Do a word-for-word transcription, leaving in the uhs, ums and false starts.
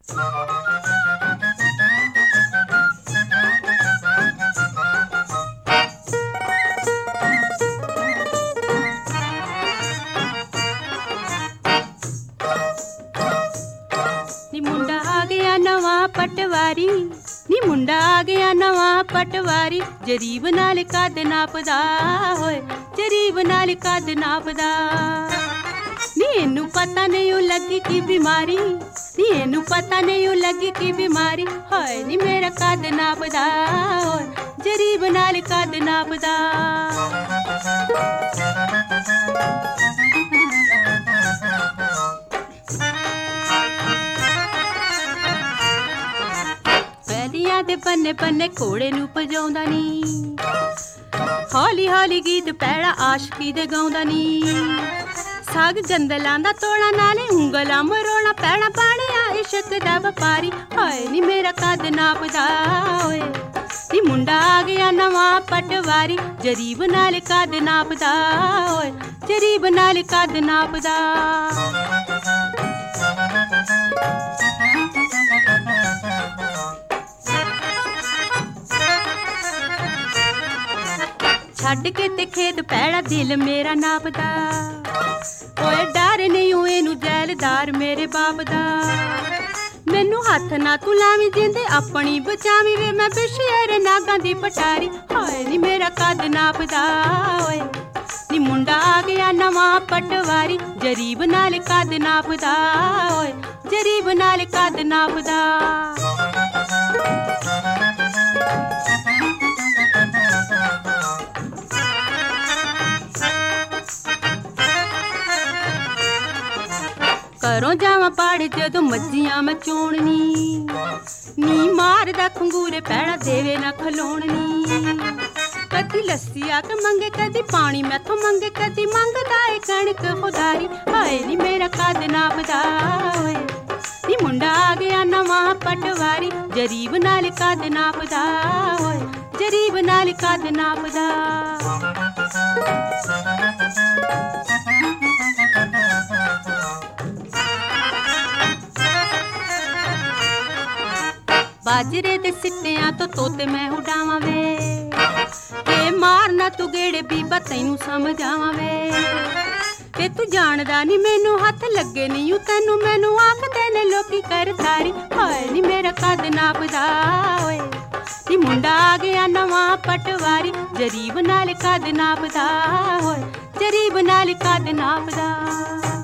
नी मुंडा आ गया नवा पटवारी, नी मुंडा आ गया नवा पटवारी, जरीब नाल कद नापदा होए, जरीब नाल कद नापदा। नी इनू पता नहीं ओ लगी की बीमारी, नी इनू पता नहीं ओ लगी की बीमारी, हाय नी मेरा कद नापदा होए, जरीब नाल कद नापदा। दे बन्ने बन्ने घोड़े नू भजाउंदा नी, हौली हौली गीत पैड़ा आशकी दे गाउंदा नी। साग गंदलां दा तोड़ा नाले उंगलां मरोड़ा, पैड़ा पाणिया इश्क दा व्यापारी, हाय नी मेरा कद नापदा होए। नी मुंडा आ गया नवा पटवारी, जरीब नाल कद नापदा होए, जरीब नाल कद नापदा। छड्ड के ते खेत पैड़ा दिल मेरा नापदा, ओए डर नहीं हुए नू जैलदार मेरे बाप दा। मैनू हथ ना तू लावी जिंदे अपनी बचावी वे, मैं पिछेरे नागां दी पटारी, हाय नी मेरा कद नापदा ओए। नी मुंडा आ गया नवा पटवारी, जरीब नाल कद नापदा ओए, जरीब नाल कद नापदा। घरों जावां पाड़े जदों मज्जियां मैं चोणनी, नी मारदा खंगूरे पैड़ा देवे ना खलोणनी। कदी लस्सी आके मंगे कदी पानी मैथों मंगे, कदी मंगदा ए कणक खुदारी, हाय नी मेरा कद नापदा ओए। नी मुंडा आ गया नवा पटवारी, जरीब नाल कद नापदा ओए, जरीब नाल कद नापदा। बाजरे दे सिट्टियां तो तोते मैं उडावां वे, ते मारना तू गेड़े बीबा तैनू समझावां वे। ते तू जानदा नी मैनू हथ लगे नी ऊ तैनू, मैनू आखदे ने लोकी करतारी, हाय नी मेरा कद नापदा ओए। नी मुंडा आ गया नवा पटवारी, जरीब नाल कद नापदा ओए, जरीब नाल कद नापदा।